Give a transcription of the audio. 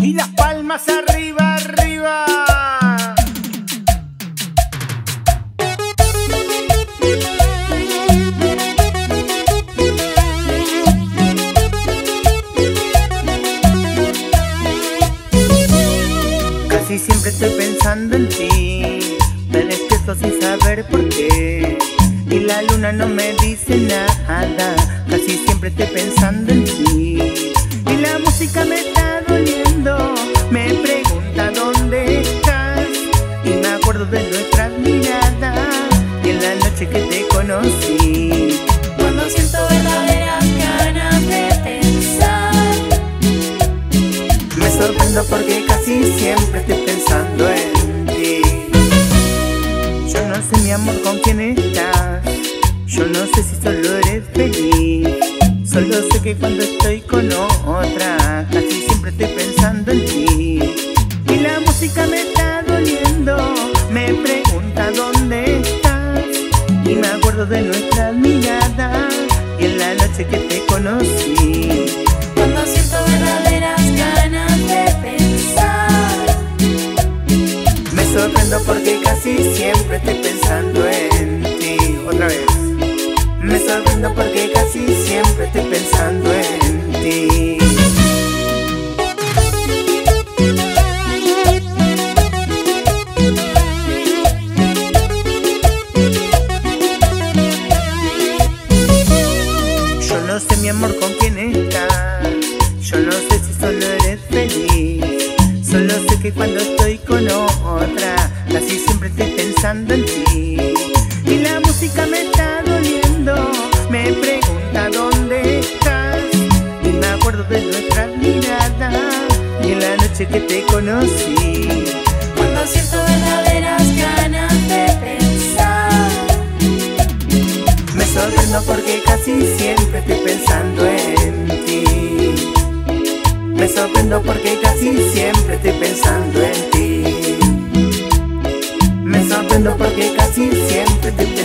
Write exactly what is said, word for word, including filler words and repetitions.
Y las palmas arriba, arriba. Casi siempre estoy pensando en ti, me despierto sin saber por qué, y la luna no me dice nada. Casi siempre estoy pensando en ti, y la música me está doliendo. Me pregunta dónde estás, y me acuerdo de nuestras miradas, y en la noche que te conocí. Cuando siento verdaderas ganas de pensar, me sorprendo porque casi siempre estoy pensando en ti. Yo no sé, mi amor, con quién estás, yo no sé si solo eres feliz. Solo sé que cuando estoy con otra, casi siempre estoy pensando en ti. Y la música me está doliendo, me pregunta dónde estás, y me acuerdo de nuestras miradas, y en la noche que te conocí. cuando siento verdaderas ganas de pensar, Me sorprendo porque casi siempre estoy pensando en ti. Otra vez. Me sorprendo porque casi siempre estoy pensando en ti. Yo no sé, mi amor, con quién estás, yo no sé si solo eres feliz. Solo sé que cuando estoy con otra, casi siempre estoy pensando en ti. Y la música me está doliendo, me pregunta dónde estás, y me acuerdo de nuestras miradas, y en la noche que te conocí. cuando siento verdaderas ganas de pensar, Me sorprendo porque casi siempre estoy pensando en ti. Me sorprendo porque casi siempre estoy pensando en ti. Me sorprendo porque casi siempre estoy